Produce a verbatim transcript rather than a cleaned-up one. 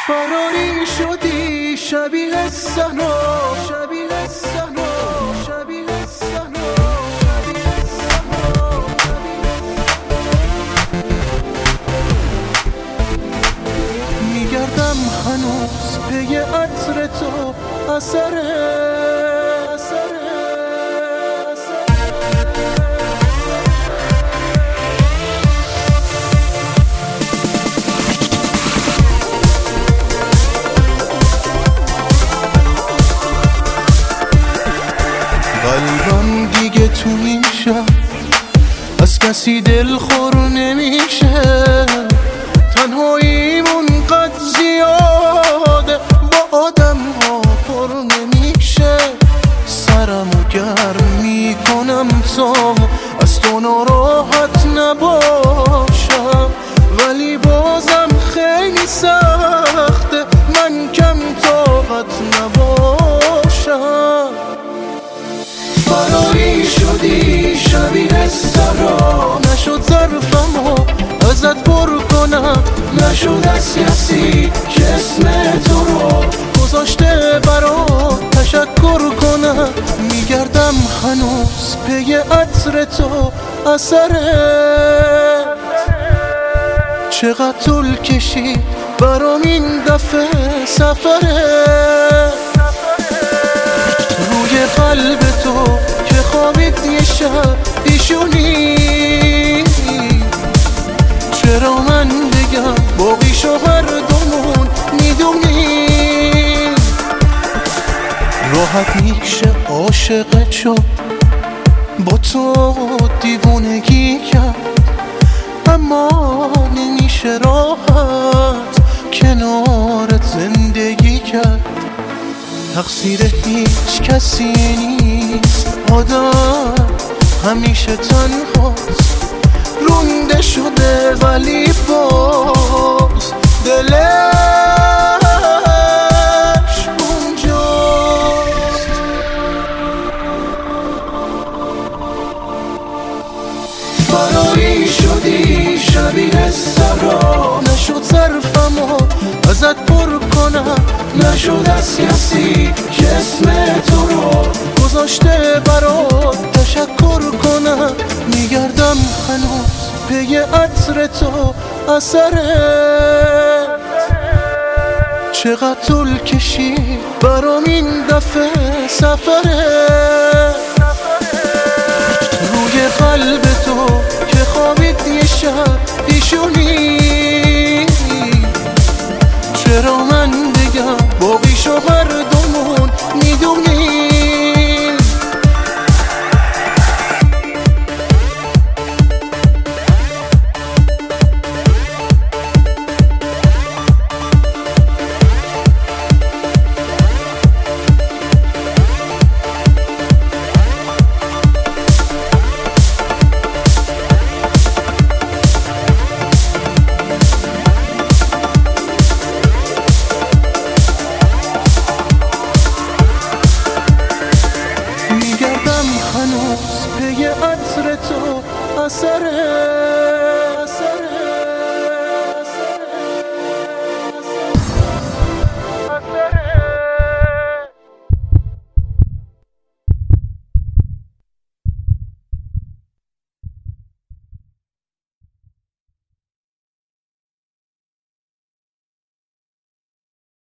فراری شدی شبیه سنا، شبیه سنا، شبیه سنا، شبیه سنا. میگردم هنوز پی عطر تو، اثره قلبم دیگه تو این شب از کسی دلخور نمیشه، تنهاییمون قد زیاده با آدم ها پر نمیشه. سرمو گرم میکنم تا از تو ناراحت نباشم، ولی بازم خیلی سخته من کم طاقت نباشم. فراری شدی شبیه سرا، نشد ظرفمو ازت پر کنم، نشد از کسی که اسم تو رو گذاشته برات تشکر کنم. میگردم هنوز پی عطر تو، اثره چقدر طول کشید برام این دفعه سفره. روی قلب تو که خوابید یه شب ایشونی، چرا من بگم باقیشو هر دومون میدونی. راحت میشه عاشقت شد، با تو دیوونگی کرد، اما نمیشه راحت کنارت زندگی کرد. تقصیر هیچ کسی نیست، آدم همیشه تنهاست، رونده شده ولی باز دلش اونجاست. فراری شدی شبیه سرا، نشد ظرفمو ازت پر کنم، نشد از کسی که اسم تو رو گذاشته برات تشکر کنم. میگردم هنوز پی عطر تو، اثره چقدر طول کشید برام این دفعه سفره. روی قلب تو که خوابید یه شب ایشونی، چرا من بگم باقیشو هر دومون میدونی. هنوز پی عطر تو، اثره